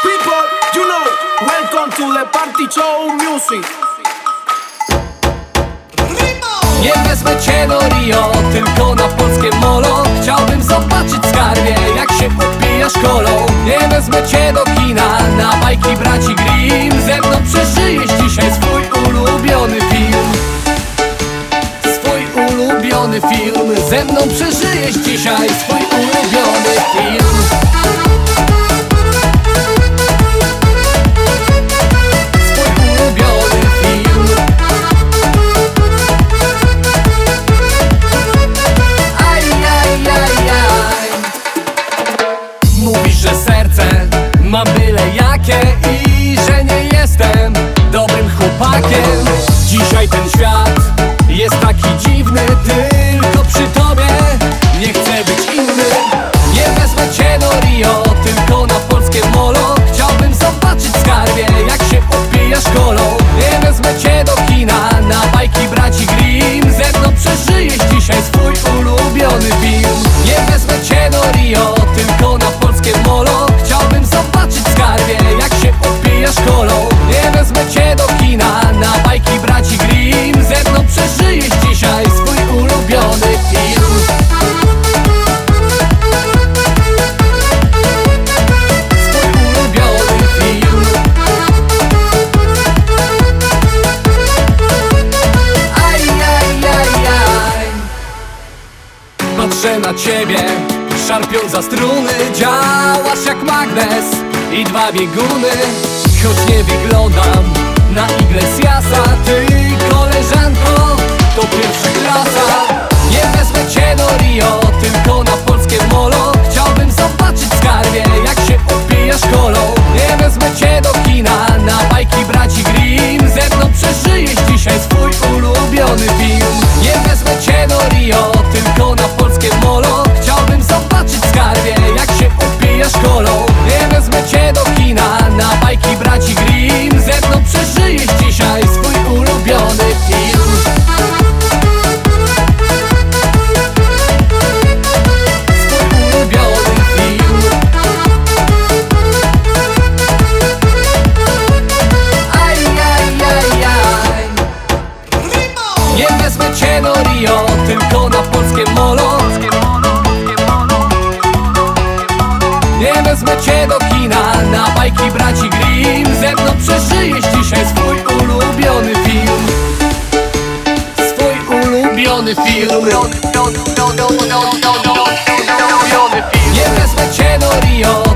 People, you know, welcome to the party show music. Nie wezmę cię do Rio, tylko na polskie molo. Chciałbym zobaczyć skarbie, jak się odbijasz kolą. Nie wezmę cię do kina, na bajki braci Grimm. Ze mną przeżyjesz dzisiaj swój ulubiony film. Swój ulubiony film. Ze mną przeżyjesz dzisiaj swój ulubiony film. Mówisz, że serce mam byle jakie i że nie jestem dobrym chłopakiem. Dzisiaj ten świat jest taki dziwny, tylko przy tobie nie chcę być inny. Nie wezmę cię do Rio, tylko na polskie molo. Chciałbym zobaczyć skarbie, jak się odbijasz kolą. Nie wezmę cię do kina, na bajki braci Grimm. Ze mną przeżyjesz dzisiaj swój ulubiony film. Nie wezmę cię do Rio, tylko na polskie molo. Chciałbym zobaczyć skarbie, jak się odbijasz kolą. Nie wezmę cię do kina, na bajki braci Grimm. Ze mną przeżyjesz dzisiaj swój ulubiony film. Swój ulubiony film. Aj, aj, aj, aj. Patrzę na ciebie, szarpią za struny. Działasz jak magnes i dwa bieguny. Choć nie wyglądam na Iglesiasa, ty koleżanko to pierwsza klasa. Nie wezmę cię do Rio, tylko na polskie molo. Chciałbym zobaczyć skarbie, jak się odbijasz kolą. Nie wezmę cię do kina, na bajki braci Grimm. Ze mną przeżyjesz dzisiaj swój ulubiony film. Nie wezmę cię do Rio, tylko na polskie molo. Chciałbym zobaczyć skarbie, jak się odbijasz kolą. Nie wezmę cię do kina, na bajki braci Grimm. Ze mną przeżyjesz dzisiaj swój ulubiony film. Swój ulubiony film. Aj, aj, aj, aj. Nie wezmę cię do Rio, tylko na polskie molo. Nie wezmę cię do kina, na bajki braci Grimm. Ze mną przeżyjesz dzisiaj swój ulubiony film. Swój ulubiony film. Nie wezmę cię do Rio,